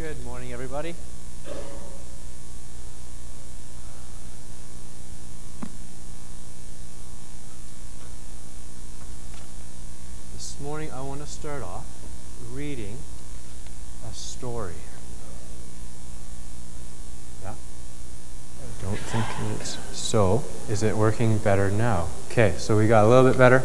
Good morning, everybody. This morning I want to start off reading a story. Yeah? I don't think it's so. Is it working better now? Okay, so we got a little bit better.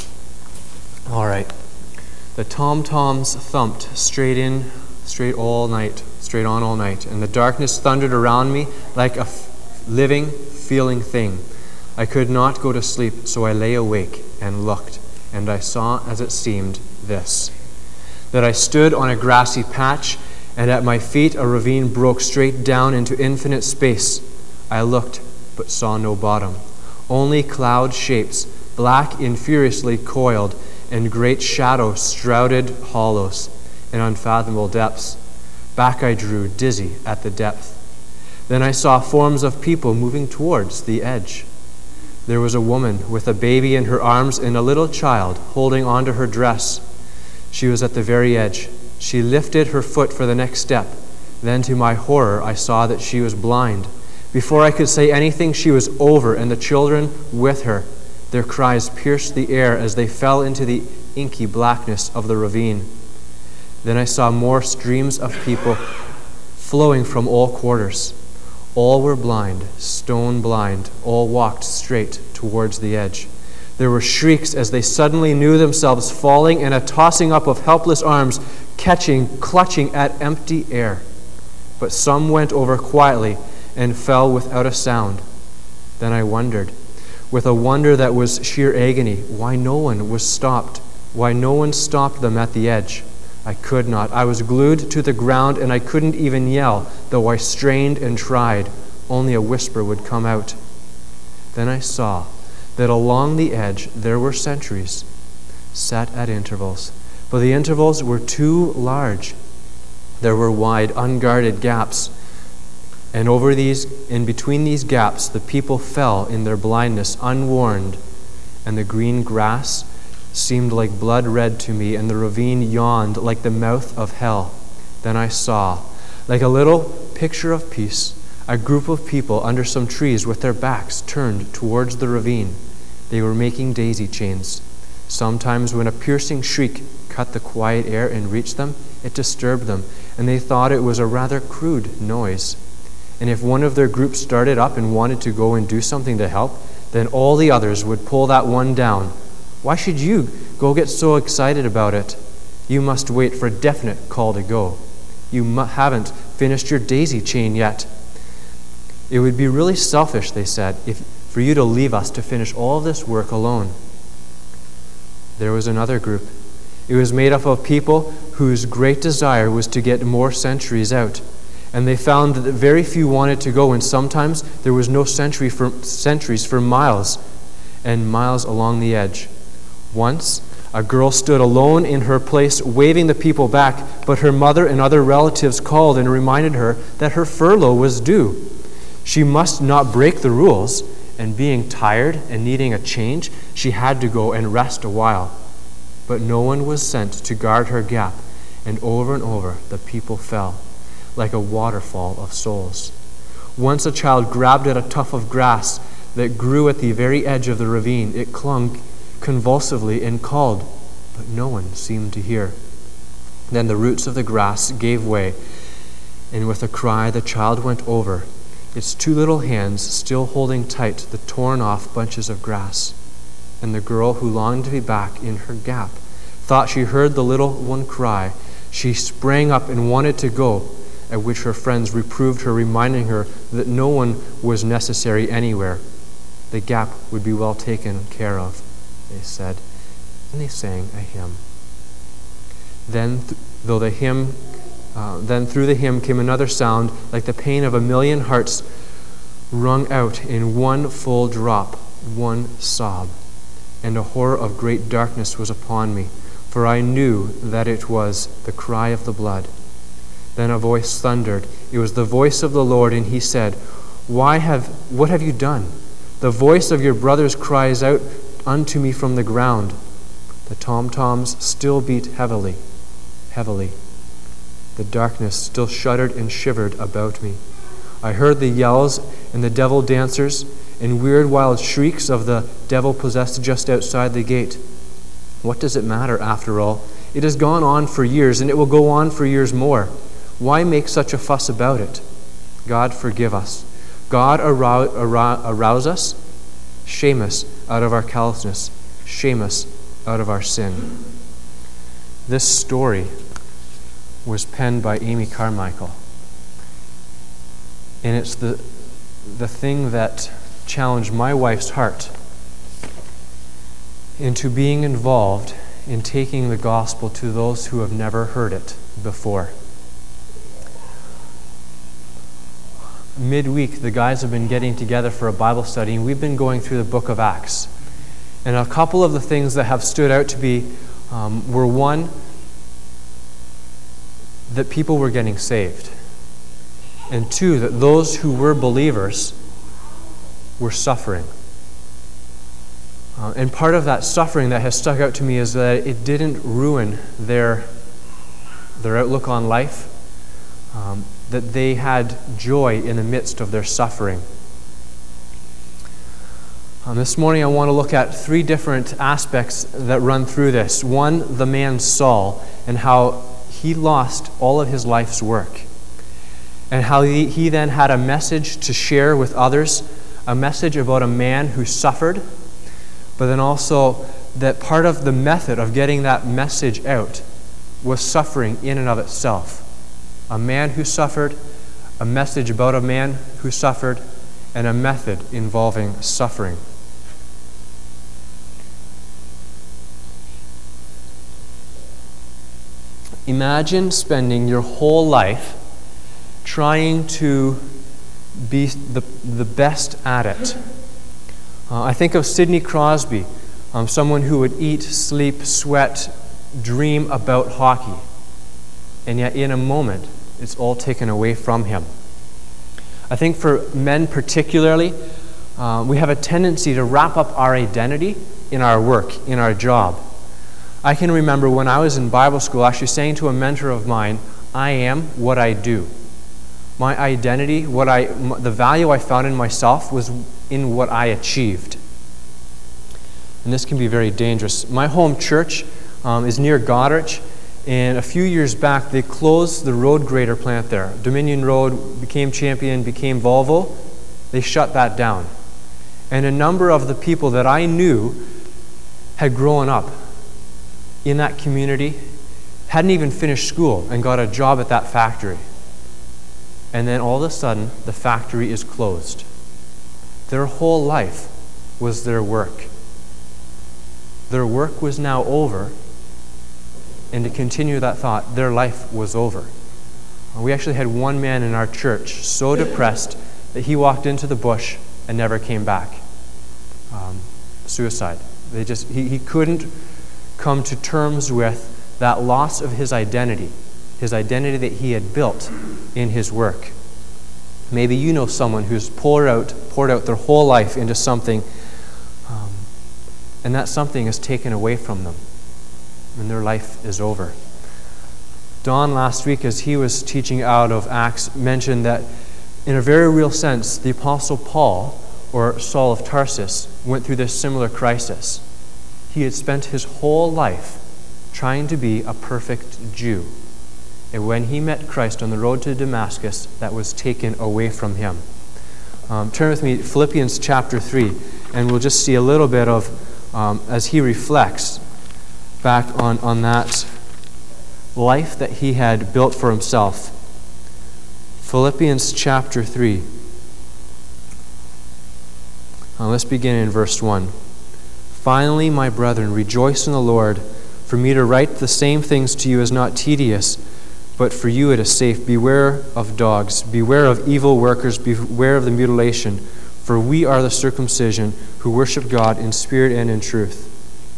All right. The tom-toms thumped straight on all night, and the darkness thundered around me like a living, feeling thing. I could not go to sleep, so I lay awake and looked, and I saw, as it seemed, this: that I stood on a grassy patch, and at my feet a ravine broke straight down into infinite space. I looked, but saw no bottom, only cloud shapes, black and furiously coiled, and great shadow shrouded hollows and unfathomable depths. Back I drew, dizzy at the depth. Then I saw forms of people moving towards the edge. There was a woman with a baby in her arms and a little child holding onto her dress. She was at the very edge. She lifted her foot for the next step. Then, to my horror, I saw that she was blind. Before I could say anything, she was over, and the children with her. Their cries pierced the air as they fell into the inky blackness of the ravine. Then I saw more streams of people flowing from all quarters. All were blind, stone blind. All walked straight towards the edge. There were shrieks as they suddenly knew themselves falling, and a tossing up of helpless arms, clutching at empty air. But some went over quietly and fell without a sound. Then I wondered, with a wonder that was sheer agony, why no one stopped them at the edge. I could not. I was glued to the ground, and I couldn't even yell, though I strained and tried. Only a whisper would come out. Then I saw that along the edge there were sentries, set at intervals, but the intervals were too large. There were wide, unguarded gaps, and in between these gaps, the people fell in their blindness, unwarned, and the green grass seemed like blood red to me, and the ravine yawned like the mouth of hell. Then I saw, like a little picture of peace, a group of people under some trees with their backs turned towards the ravine. They were making daisy chains. Sometimes when a piercing shriek cut the quiet air and reached them, it disturbed them, and they thought it was a rather crude noise. And if one of their group started up and wanted to go and do something to help, then all the others would pull that one down. Why should you go get so excited about it? You must wait for a definite call to go. You haven't finished your daisy chain yet. It would be really selfish, they said, for you to leave us to finish all this work alone. There was another group. It was made up of people whose great desire was to get more sentries out. And they found that very few wanted to go, and sometimes there was no sentries for miles and miles along the edge. Once, a girl stood alone in her place, waving the people back, but her mother and other relatives called and reminded her that her furlough was due. She must not break the rules, and being tired and needing a change, she had to go and rest a while. But no one was sent to guard her gap, and over the people fell, like a waterfall of souls. Once a child grabbed at a tuft of grass that grew at the very edge of the ravine. It clung convulsively and called, but no one seemed to hear. Then the roots of the grass gave way, and with a cry the child went over, its two little hands still holding tight the torn-off bunches of grass. And the girl, who longed to be back in her gap, thought she heard the little one cry. She sprang up and wanted to go, at which her friends reproved her, reminding her that no one was necessary anywhere. The gap would be well taken care of, they said, and they sang a hymn. Then through the hymn came another sound, like the pain of 1,000,000 hearts wrung out in one full drop, one sob. And a horror of great darkness was upon me, for I knew that it was the cry of the blood. Then a voice thundered. It was the voice of the Lord, and he said, what have you done? The voice of your brothers cries out unto me from the ground. The tom-toms still beat heavily. The darkness still shuddered and shivered about me. I heard the yells and the devil dancers and weird wild shrieks of the devil possessed just outside the gate. What does it matter, after all? It has gone on for years, and it will go on for years more. Why make such a fuss about it? God, forgive us. God, arouse us. Shame us out of our callousness. Shame us out of our sin. This story was penned by Amy Carmichael. And it's the thing that challenged my wife's heart into being involved in taking the gospel to those who have never heard it before. Midweek, the guys have been getting together for a Bible study, and we've been going through the book of Acts. And a couple of the things that have stood out to me were, one, that people were getting saved, and two, that those who were believers were suffering. And part of that suffering that has stuck out to me is that it didn't ruin their outlook on life, that they had joy in the midst of their suffering. This morning I want to look at three different aspects that run through this. One, the man Saul, and how he lost all of his life's work, and how he then had a message to share with others, a message about a man who suffered, but then also that part of the method of getting that message out was suffering in and of itself. A man who suffered, a message about a man who suffered, and a method involving suffering. Imagine spending your whole life trying to be the best at it. I think of Sidney Crosby, someone who would eat, sleep, sweat, dream about hockey. And yet in a moment, it's all taken away from him. I think for men particularly, we have a tendency to wrap up our identity in our work, in our job. I can remember when I was in Bible school actually saying to a mentor of mine, I am what I do. My identity, the value I found in myself was in what I achieved. And this can be very dangerous. My home church is near Goderich, and a few years back they closed the road grader plant there. Dominion Road became Champion, became Volvo. They shut that down. And a number of the people that I knew had grown up in that community, hadn't even finished school, and got a job at that factory. And then all of a sudden, the factory is closed. Their whole life was their work. Their work was now over, and to continue that thought, their life was over. We actually had one man in our church so depressed that he walked into the bush and never came back. Suicide. He couldn't come to terms with that loss of his identity that he had built in his work. Maybe you know someone who's poured out their whole life into something, and that something is taken away from them, and their life is over. Don last week, as he was teaching out of Acts, mentioned that in a very real sense, the Apostle Paul, or Saul of Tarsus, went through this similar crisis. He had spent his whole life trying to be a perfect Jew. And when he met Christ on the road to Damascus, that was taken away from him. Turn with me to Philippians chapter 3, and we'll just see a little bit of, as he reflects back on that life that he had built for himself. Philippians chapter 3. Let's begin in verse 1. Finally, my brethren, rejoice in the Lord. For me to write the same things to you is not tedious, but for you it is safe. Beware of dogs, beware of evil workers, beware of the mutilation, for we are the circumcision who worship God in spirit and in truth.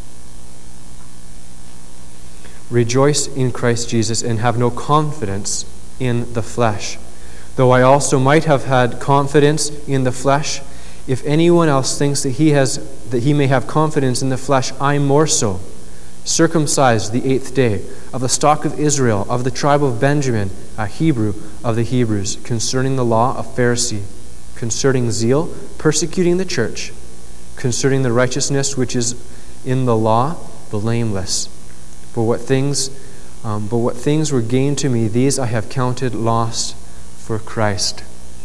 Rejoice in Christ Jesus and have no confidence in the flesh. Though I also might have had confidence in the flesh, if anyone else thinks that he may have confidence in the flesh, I more so. circumcised the 8th day, of the stock of Israel, of the tribe of Benjamin, a Hebrew of the Hebrews, concerning the law, a Pharisee, concerning zeal, persecuting the church, concerning the righteousness which is in the law, blameless. But what things were gained to me, these I have counted loss for Christ.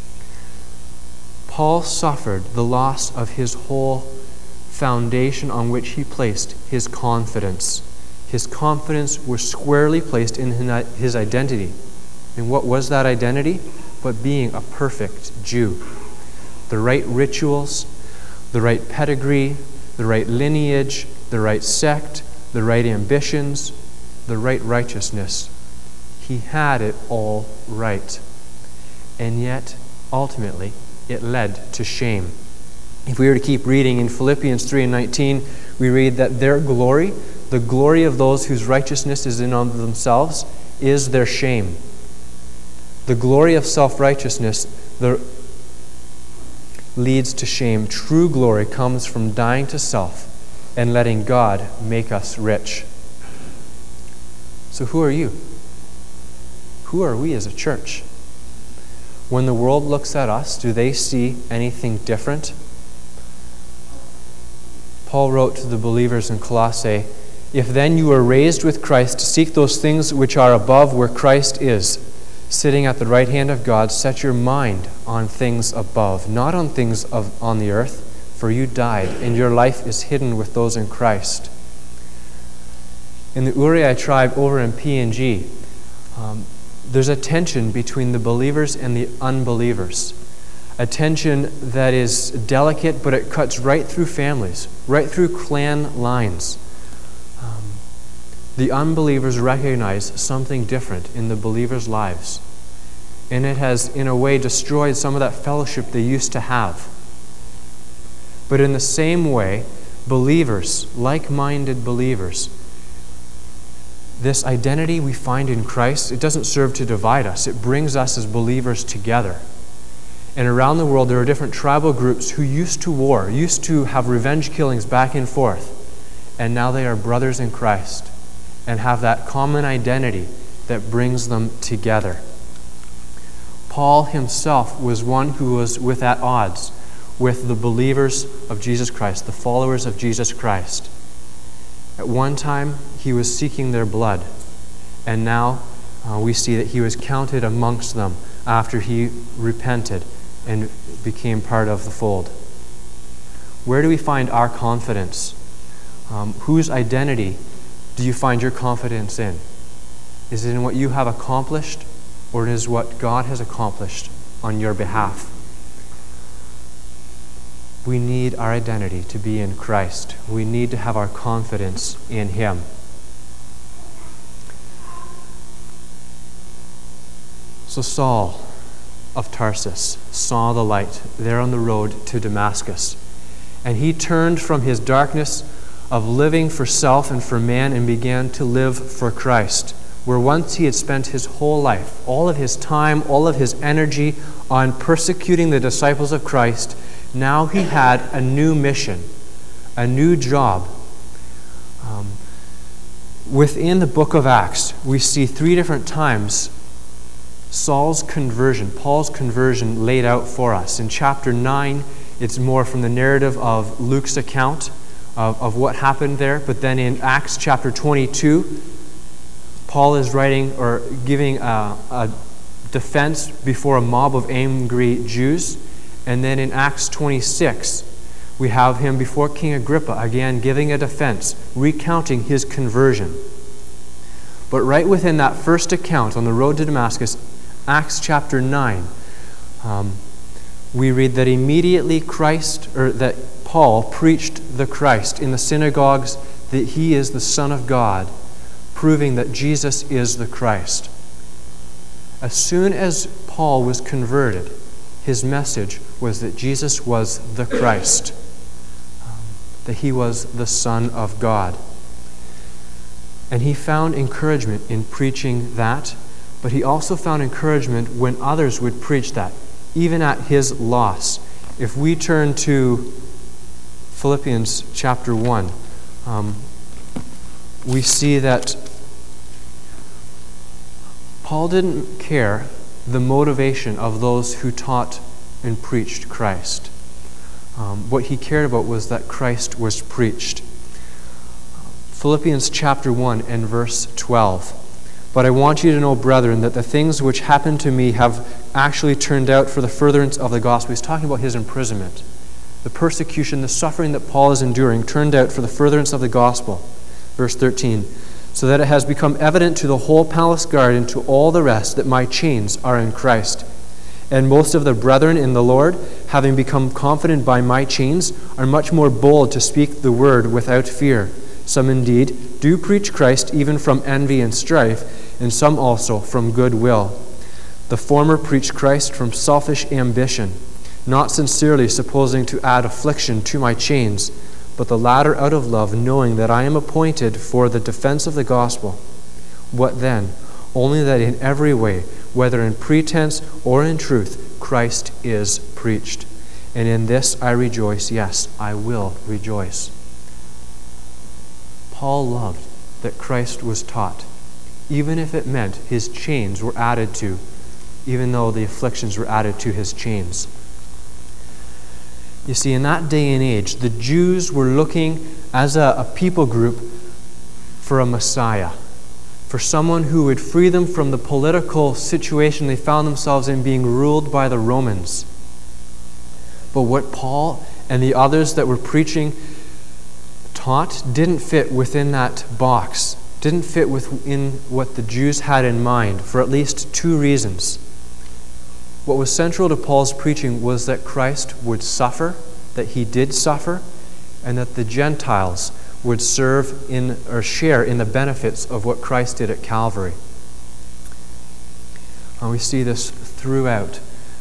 Paul suffered the loss of his whole foundation on which he placed his confidence. His confidence was squarely placed in his identity. And what was that identity? But being a perfect Jew. The right rituals, the right pedigree, the right lineage, the right sect, the right ambitions, the right righteousness. He had it all right. And yet, ultimately, it led to shame. If we were to keep reading in Philippians 3:19, we read that their glory, the glory of those whose righteousness is in of themselves, is their shame. The glory of self-righteousness leads to shame. True glory comes from dying to self and letting God make us rich. So who are you? Who are we as a church? When the world looks at us, do they see anything different? Paul wrote to the believers in Colossae, "If then you were raised with Christ, seek those things which are above where Christ is, sitting at the right hand of God. Set your mind on things above, not on things on the earth, for you died, and your life is hidden with those in Christ." In the Uriah tribe over in PNG, there's a tension between the believers and the unbelievers. A tension that is delicate, but it cuts right through families, right through clan lines. The unbelievers recognize something different in the believers' lives. And it has, in a way, destroyed some of that fellowship they used to have. But in the same way, believers, like-minded believers, this identity we find in Christ, it doesn't serve to divide us. It brings us as believers together. And around the world, there are different tribal groups who used to war, used to have revenge killings back and forth. And now they are brothers in Christ and have that common identity that brings them together. Paul himself was one who was at odds with the believers of Jesus Christ, the followers of Jesus Christ. At one time, he was seeking their blood, and now we see that he was counted amongst them after he repented and became part of the fold. Where do we find our confidence? Whose identity do you find your confidence in? Is it in what you have accomplished, or is it what God has accomplished on your behalf? We need our identity to be in Christ. We need to have our confidence in Him. So Saul of Tarsus saw the light there on the road to Damascus, and he turned from his darkness of living for self and for man and began to live for Christ, where once he had spent his whole life, all of his time, all of his energy on persecuting the disciples of Christ. Now he had a new mission, a new job. Within the book of Acts, we see 3 different times Saul's conversion, Paul's conversion laid out for us. In chapter 9, it's more from the narrative of Luke's account of what happened there. But then in Acts chapter 22, Paul is writing or giving a defense before a mob of angry Jews. And then in Acts 26, we have him before King Agrippa, again giving a defense, recounting his conversion. But right within that first account on the road to Damascus, Acts chapter 9, we read that immediately that Paul preached the Christ in the synagogues, that he is the Son of God, proving that Jesus is the Christ. As soon as Paul was converted, his message was that Jesus was the Christ, that he was the Son of God. And he found encouragement in preaching that, but he also found encouragement when others would preach that, even at his loss. If we turn to Philippians chapter 1, we see that Paul didn't care the motivation of those who taught and preached Christ. What he cared about was that Christ was preached. Philippians chapter 1 and verse 12. But I want you to know, brethren, that the things which happened to me have actually turned out for the furtherance of the gospel. He's talking about his imprisonment. The persecution, the suffering that Paul is enduring turned out for the furtherance of the gospel. Verse 13. So that it has become evident to the whole palace guard and to all the rest that my chains are in Christ. And most of the brethren in the Lord, having become confident by my chains, are much more bold to speak the word without fear. Some indeed do preach Christ even from envy and strife, and some also from good will. The former preach Christ from selfish ambition, not sincerely supposing to add affliction to my chains, but the latter out of love, knowing that I am appointed for the defense of the gospel. What then? Only that in every way, whether in pretense or in truth, Christ is preached. And in this I rejoice, yes, I will rejoice. Paul loved that Christ was taught, even if it meant his chains were added to, even though the afflictions were added to his chains. You see, in that day and age, the Jews were looking as a people group for a Messiah, for someone who would free them from the political situation they found themselves in, being ruled by the Romans. But what Paul and the others that were preaching taught didn't fit within that box, didn't fit within what the Jews had in mind, for at least two reasons. What was central to Paul's preaching was that Christ would suffer, that he did suffer, and that the Gentiles would serve in or share in the benefits of what Christ did at Calvary. And we see this throughout,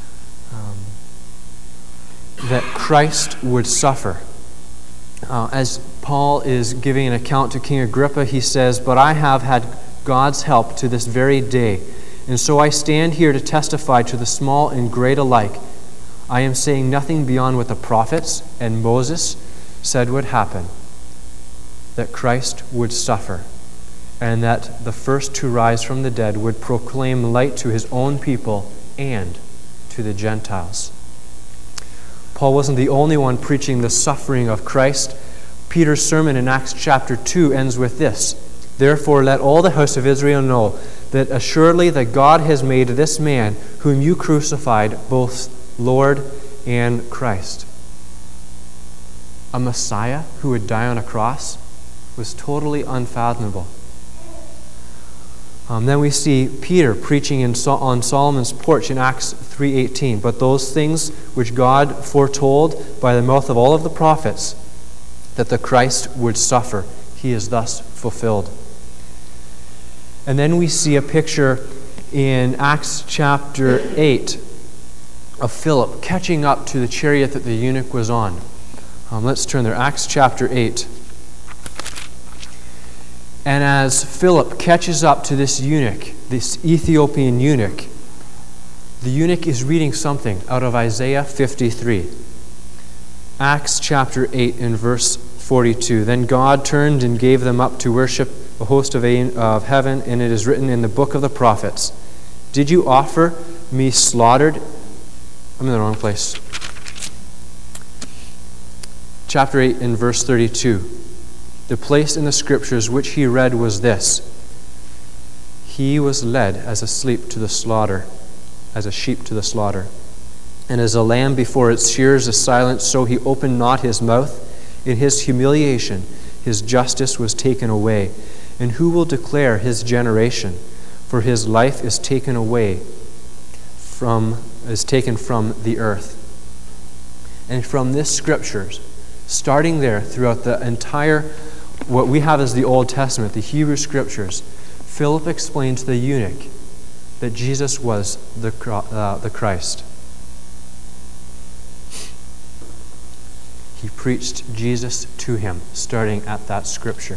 that Christ would suffer. As Paul is giving an account to King Agrippa, he says, "But I have had God's help to this very day, and so I stand here to testify to the small and great alike. I am saying nothing beyond what the prophets and Moses said would happen, that Christ would suffer, and that the first to rise from the dead would proclaim light to his own people and to the Gentiles." Paul wasn't the only one preaching the suffering of Christ. Peter's sermon in Acts chapter 2 ends with this: "Therefore let all the house of Israel know that assuredly that God has made this man, whom you crucified, both Lord and Christ." A Messiah who would die on a cross was totally unfathomable. Then we see Peter preaching on Solomon's porch in Acts 3:18. "But those things which God foretold by the mouth of all of the prophets, that the Christ would suffer, he is thus fulfilled." And then we see a picture in Acts chapter 8 of Philip catching up to the chariot that the eunuch was on. Let's turn there. Acts chapter 8. And as Philip catches up to this eunuch, this Ethiopian eunuch, the eunuch is reading something out of Isaiah 53. Acts chapter 8 and verse 42. "Then God turned and gave them up to worship a host of heaven, and it is written in the book of the prophets, 'Did you offer me slaughtered?'" I'm in the wrong place. Chapter 8 and verse 32. The place in the scriptures which he read was this: "He was led as a sheep to the slaughter, and as a lamb before its shearers is silent, so he opened not his mouth. In his humiliation his justice was taken away. And who will declare his generation? For his life is taken from the earth." And from this scriptures, starting there throughout the entire, what we have as the Old Testament, the Hebrew Scriptures, Philip explained to the eunuch that Jesus was the Christ. He preached Jesus to him, starting at that Scripture.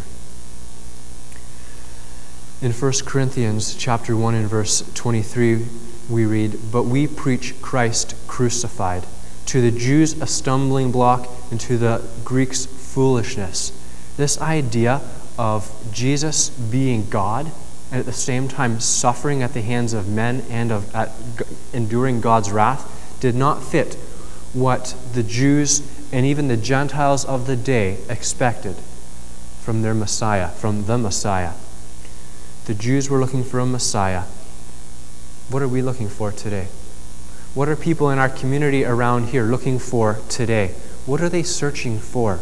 In 1 Corinthians chapter 1 and verse 23, we read, "But we preach Christ crucified, to the Jews a stumbling block, and to the Greeks foolishness." This idea of Jesus being God and at the same time suffering at the hands of men and enduring God's wrath did not fit what the Jews and even the Gentiles of the day expected from their Messiah, from the Messiah. The Jews were looking for a Messiah. What are we looking for today? What are people in our community around here looking for today? What are they searching for?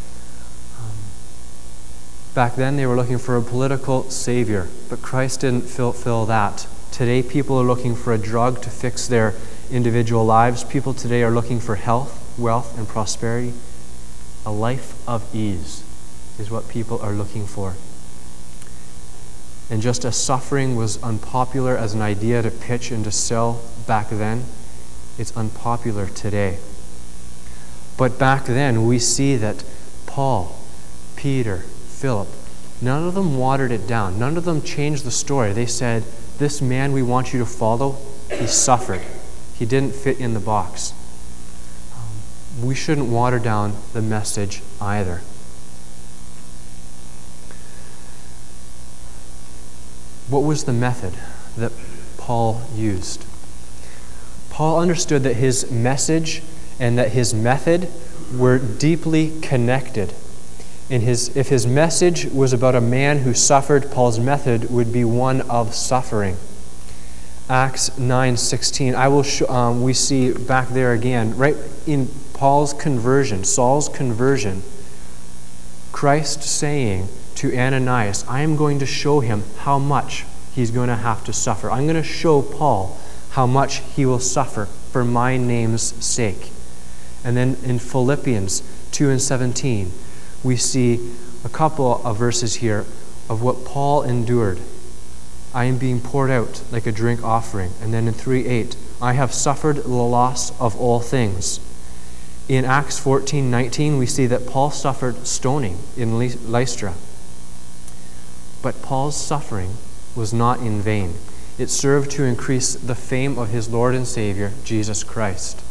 Back then they were looking for a political savior, but Christ didn't fulfill that. Today people are looking for a drug to fix their individual lives. People today are looking for health, wealth, and prosperity. A life of ease is what people are looking for. And just as suffering was unpopular as an idea to pitch and to sell back then, it's unpopular today. But back then we see that Paul, Peter, Philip, none of them watered it down. None of them changed the story. They said, this man we want you to follow, he suffered. He didn't fit in the box. We shouldn't water down the message either. What was the method that Paul used? Paul understood that his message and that his method were deeply connected. If his message was about a man who suffered, Paul's method would be one of suffering. Acts 9:16. We see back there again, right in Paul's conversion, Saul's conversion, Christ saying to Ananias, I am going to show him how much he's going to have to suffer. I'm going to show Paul how much he will suffer for my name's sake. And then in Philippians 2:17, we see a couple of verses here of what Paul endured. I am being poured out like a drink offering. And then in 3:8, I have suffered the loss of all things. In Acts 14:19, we see that Paul suffered stoning in Lystra. But Paul's suffering was not in vain. It served to increase the fame of his Lord and Savior, Jesus Christ.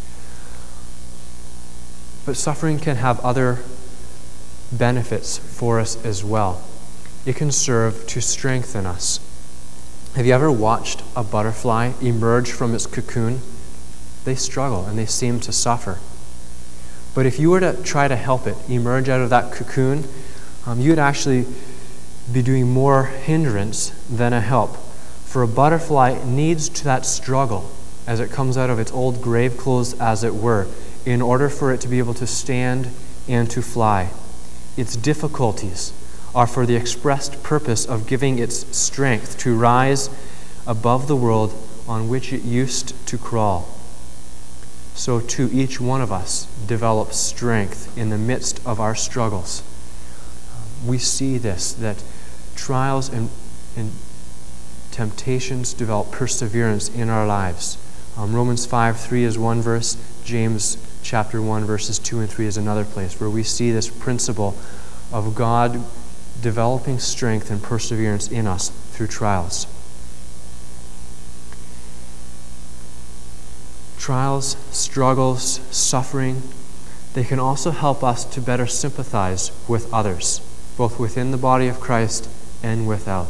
But suffering can have other benefits for us as well. It can serve to strengthen us. Have you ever watched a butterfly emerge from its cocoon? They struggle and they seem to suffer. But if you were to try to help it emerge out of that cocoon, you'd actually be doing more hindrance than a help. For a butterfly needs that struggle as it comes out of its old grave clothes, as it were, in order for it to be able to stand and to fly. Its difficulties are for the expressed purpose of giving its strength to rise above the world on which it used to crawl. So too each one of us develops strength in the midst of our struggles. We see this, that trials and temptations develop perseverance in our lives. Romans 5:3 is one verse. James chapter 1 verses 2 and 3 is another place where we see this principle of God developing strength and perseverance in us through trials. Trials, struggles, suffering, they can also help us to better sympathize with others, both within the body of Christ and without.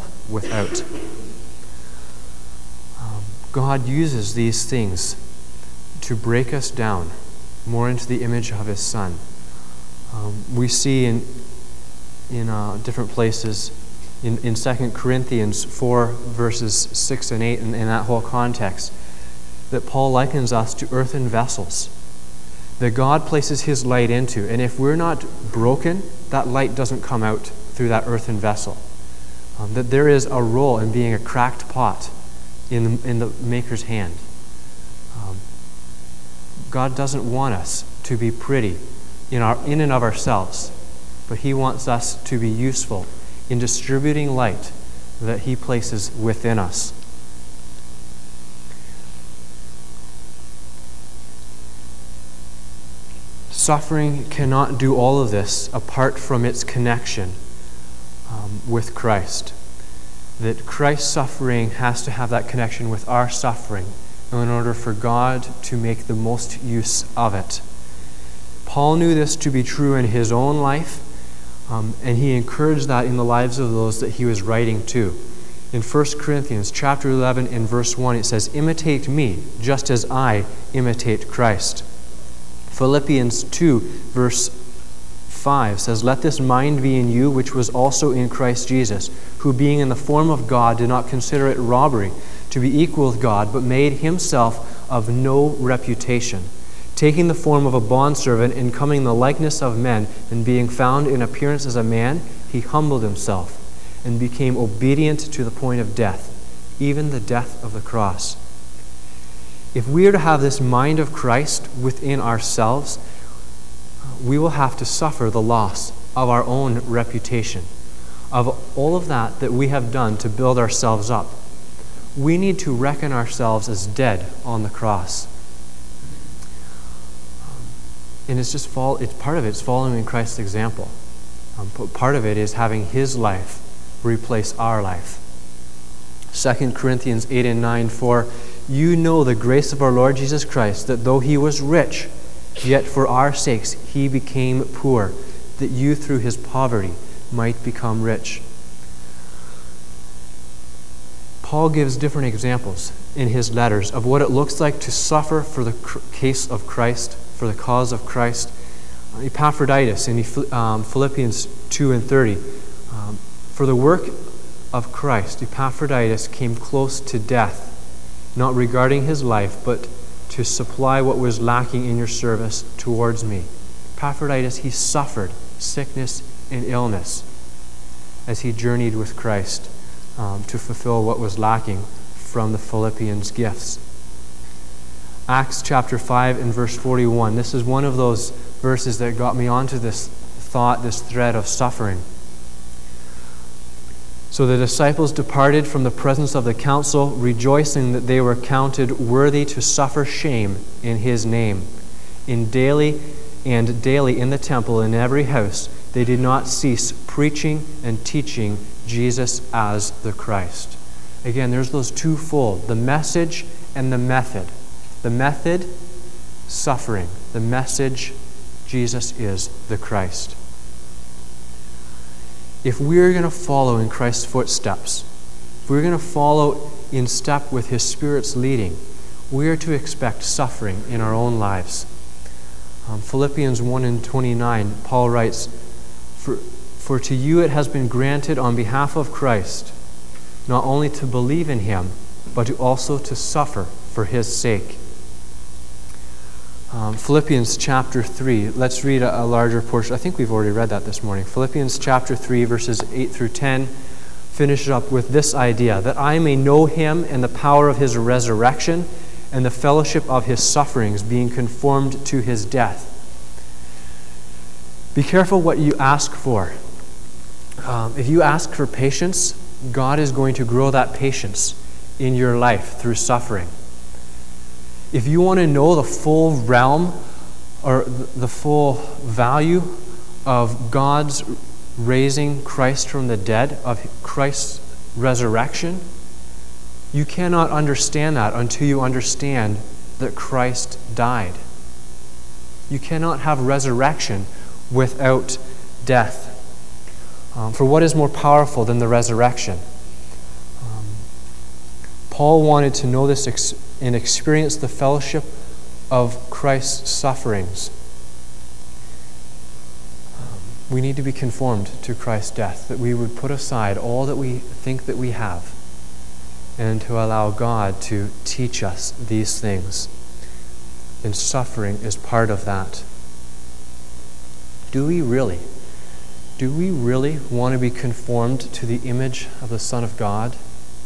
God uses these things to break us down more into the image of His Son. We see in different places, in 2 Corinthians 4, verses 6 and 8, in that whole context, that Paul likens us to earthen vessels that God places His light into. And if we're not broken, that light doesn't come out through that earthen vessel. That there is a role in being a cracked pot in the Maker's hand. God doesn't want us to be pretty in and of ourselves, but He wants us to be useful in distributing light that He places within us. Suffering cannot do all of this apart from its connection with Christ. That Christ's suffering has to have that connection with our suffering in order for God to make the most use of it. Paul knew this to be true in his own life, And he encouraged that in the lives of those that he was writing to. In 1 Corinthians chapter 11 and verse 1, it says, "Imitate me, just as I imitate Christ." Philippians 2, verse 5 says, "Let this mind be in you, which was also in Christ Jesus, who being in the form of God did not consider it robbery to be equal with God, but made himself of no reputation, taking the form of a bondservant and coming in the likeness of men, and being found in appearance as a man, he humbled himself and became obedient to the point of death, even the death of the cross." If we are to have this mind of Christ within ourselves, we will have to suffer the loss of our own reputation, of all of that we have done to build ourselves up. We need to reckon ourselves as dead on the cross. And it's part of it is following in Christ's example. Part of it is having his life replace our life. 2 Corinthians 8 and 9, "For you know the grace of our Lord Jesus Christ, that though he was rich, yet for our sakes he became poor, that you through his poverty might become rich." Paul gives different examples in his letters of what it looks like to suffer for the case of Christ, for the cause of Christ. Epaphroditus in Philippians 2 and 30. "For the work of Christ, Epaphroditus came close to death, not regarding his life, but to supply what was lacking in your service towards me." Epaphroditus, he suffered sickness and illness as he journeyed with Christ to fulfill what was lacking from the Philippians' gifts. Acts chapter 5 and verse 41. This is one of those verses that got me onto this thought, this thread of suffering. "So the disciples departed from the presence of the council, rejoicing that they were counted worthy to suffer shame in his name. And daily in the temple, in every house, they did not cease preaching and teaching Jesus as the Christ." Again, there's those twofold, the message and the method. The method, suffering. The message, Jesus is the Christ. If we're going to follow in Christ's footsteps, if we're going to follow in step with his Spirit's leading, we are to expect suffering in our own lives. Philippians 1 and 29, Paul writes, For to you it has been granted on behalf of Christ, not only to believe in him, but also to suffer for his sake." Philippians chapter 3. Let's read a larger portion. I think we've already read that this morning. Philippians chapter 3, verses 8 through 10. Finish up with this idea, "That I may know him and the power of his resurrection and the fellowship of his sufferings, being conformed to his death." Be careful what you ask for. If you ask for patience, God is going to grow that patience in your life through suffering. If you want to know the full realm or the full value of God's raising Christ from the dead, of Christ's resurrection, you cannot understand that until you understand that Christ died. You cannot have resurrection without death. For what is more powerful than the resurrection? Paul wanted to know this and experience the fellowship of Christ's sufferings. We need to be conformed to Christ's death, that we would put aside all that we think that we have and to allow God to teach us these things. And suffering is part of that. Do we really want to be conformed to the image of the Son of God?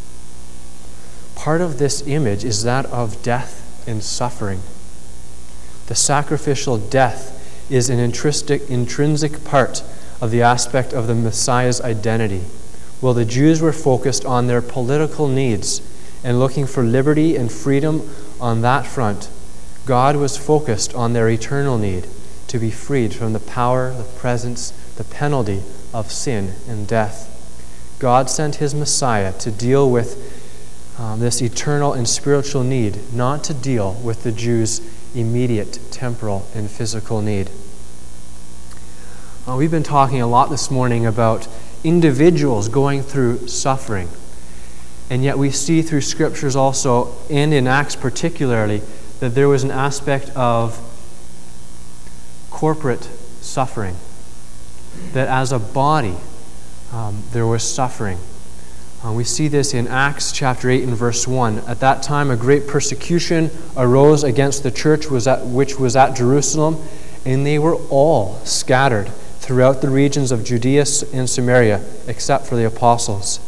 Part of this image is that of death and suffering. The sacrificial death is an intrinsic part of the aspect of the Messiah's identity. While the Jews were focused on their political needs and looking for liberty and freedom on that front, God was focused on their eternal need to be freed from the power, the presence, the penalty of sin and death. God sent his Messiah to deal with this eternal and spiritual need, not to deal with the Jews' immediate temporal and physical need. We've been talking a lot this morning about individuals going through suffering. And yet we see through Scriptures also, and in Acts particularly, that there was an aspect of corporate suffering. That as a body, there was suffering. We see this in Acts chapter 8 and verse 1. At that time, a great persecution arose against the church which was at Jerusalem, and they were all scattered throughout the regions of Judea and Samaria, except for the apostles.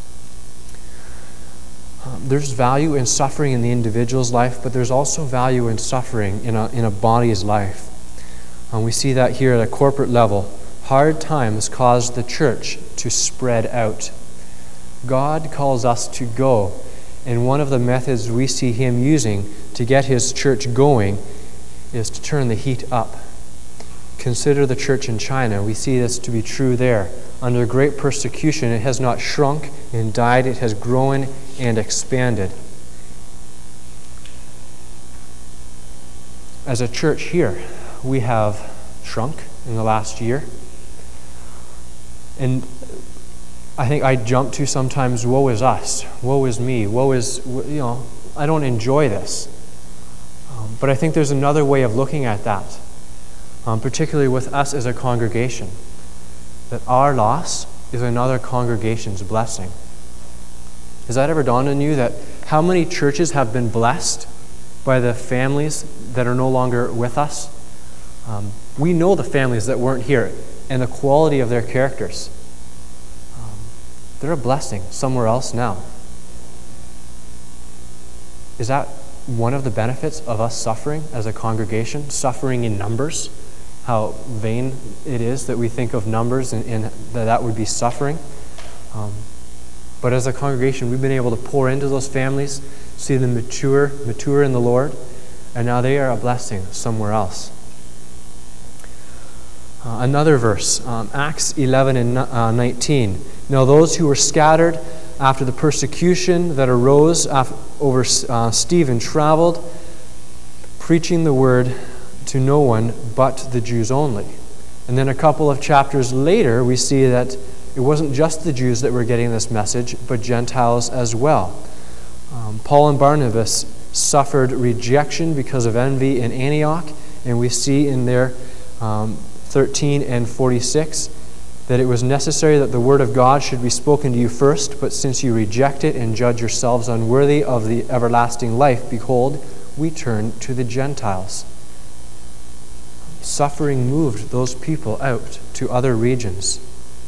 There's value in suffering in the individual's life, but there's also value in suffering in a body's life. We see that here at a corporate level. Hard times cause the church to spread out. God calls us to go, and one of the methods we see Him using to get His church going is to turn the heat up. Consider the church in China. We see this to be true there. Under great persecution, it has not shrunk and died. It has grown and expanded. As a church here, we have shrunk in the last year. And I think I jump to sometimes, woe is us, woe is me, woe is, I don't enjoy this. But I think there's another way of looking at that. Particularly with us as a congregation, that our loss is another congregation's blessing. Has that ever dawned on you that how many churches have been blessed by the families that are no longer with us? We know the families that weren't here and the quality of their characters. They're a blessing somewhere else now. Is that one of the benefits of us suffering as a congregation, suffering in numbers? How vain it is that we think of numbers and that would be suffering. But as a congregation, we've been able to pour into those families, see them mature in the Lord, and now they are a blessing somewhere else. Another verse, Acts 11 and 19. Now those who were scattered after the persecution that arose over Stephen traveled, preaching the word to no one but the Jews only. And then a couple of chapters later, we see that it wasn't just the Jews that were getting this message, but Gentiles as well. Paul and Barnabas suffered rejection because of envy in Antioch, and we see in there 13 and 46 that it was necessary that the word of God should be spoken to you first, but since you reject it and judge yourselves unworthy of the everlasting life, behold, we turn to the Gentiles. Suffering moved those people out to other regions.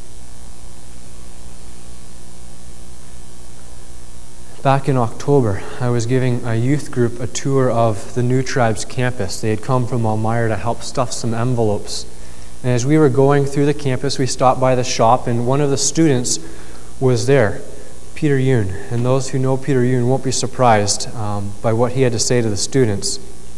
Back in October, I was giving a youth group a tour of the New Tribes campus. They had come from Elmira to help stuff some envelopes. And as we were going through the campus, we stopped by the shop, and one of the students was there, Peter Yoon. And those who know Peter Yoon won't be surprised by what he had to say to the students.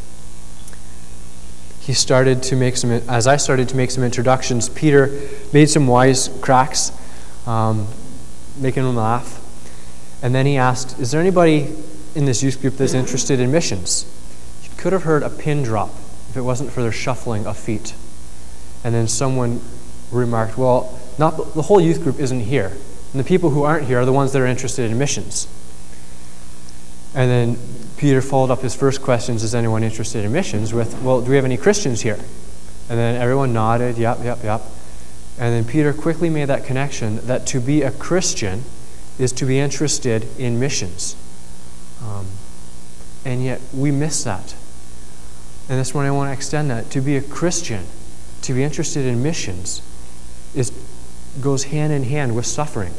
He started to make as I started to make some introductions, Peter made some wise cracks, making them laugh. And then he asked, is there anybody in this youth group that's interested in missions? You could have heard a pin drop if it wasn't for their shuffling of feet. And then someone remarked, well, not the whole youth group isn't here. And the people who aren't here are the ones that are interested in missions. And then Peter followed up his first questions, is anyone interested in missions, with, well, do we have any Christians here? And then everyone nodded, yep. And then Peter quickly made that connection that to be a Christian is to be interested in missions. And yet we miss that. And this morning I want to extend that. To be a Christian, to be interested in missions, goes hand in hand with suffering.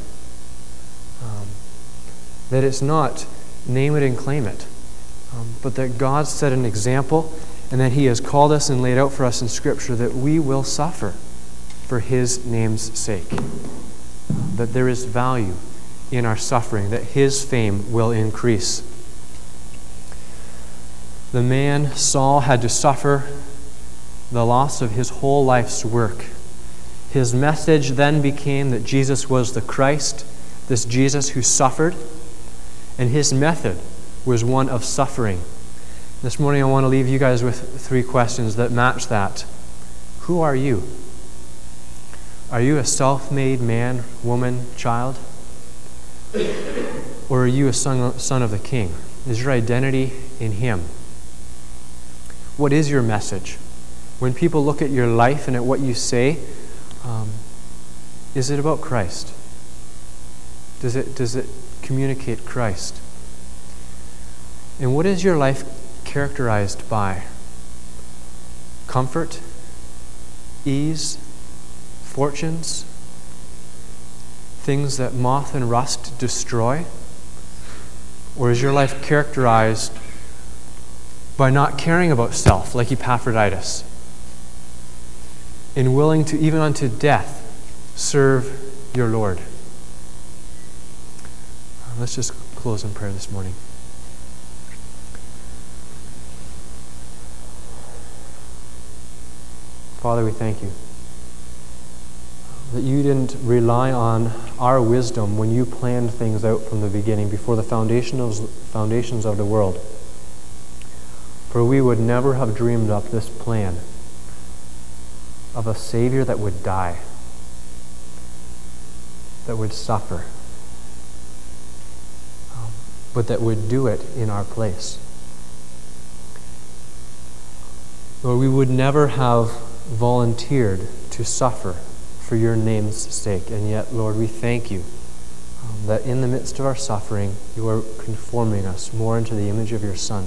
That it's not name it and claim it, but that God set an example and that He has called us and laid out for us in Scripture that we will suffer for His name's sake. That there is value in our suffering, that His fame will increase. The man Saul had to suffer the loss of his whole life's work. His message then became that Jesus was the Christ, this Jesus who suffered, and his method was one of suffering. This morning I want to leave you guys with 3 questions that match that. Who are you? Are you a self-made man, woman, child? Or are you a son of the King? Is your identity in Him? What is your message? When people look at your life and at what you say, is it about Christ? Does it communicate Christ? And what is your life characterized by? Comfort? Ease? Fortunes? Things that moth and rust destroy? Or is your life characterized by not caring about self, like Epaphroditus, and willing to, even unto death, serve your Lord? Let's just close in prayer this morning. Father, we thank you that you didn't rely on our wisdom when you planned things out from the beginning, before the foundations of the world. For we would never have dreamed up this plan of a Savior that would die, that would suffer, but that would do it in our place. Lord, we would never have volunteered to suffer for your name's sake. And yet, Lord, we thank you that in the midst of our suffering, you are conforming us more into the image of your Son.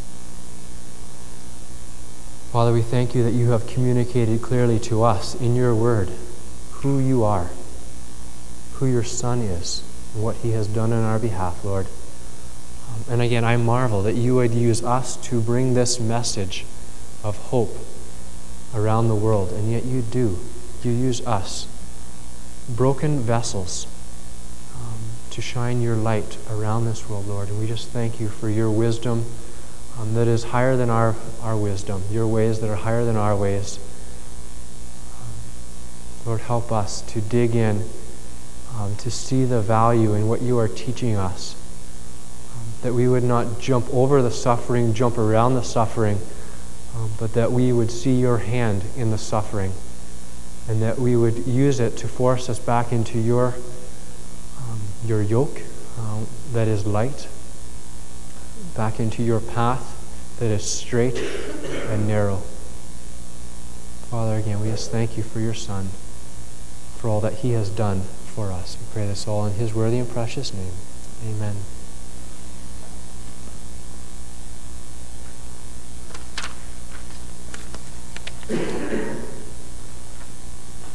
Father, we thank you that you have communicated clearly to us in your word who you are, who your Son is, and what he has done on our behalf, Lord. And again, I marvel that you would use us to bring this message of hope around the world, and yet you do. You use us, broken vessels, to shine your light around this world, Lord. And we just thank you for your wisdom that is higher than our wisdom, your ways that are higher than our ways. Lord, help us to dig in, to see the value in what you are teaching us, that we would not jump over the suffering, jump around the suffering, but that we would see your hand in the suffering, and that we would use it to force us back into your yoke that is light, back into your path that is straight and narrow. Father, again, we just thank you for your Son, for all that he has done for us. We pray this all in his worthy and precious name. Amen.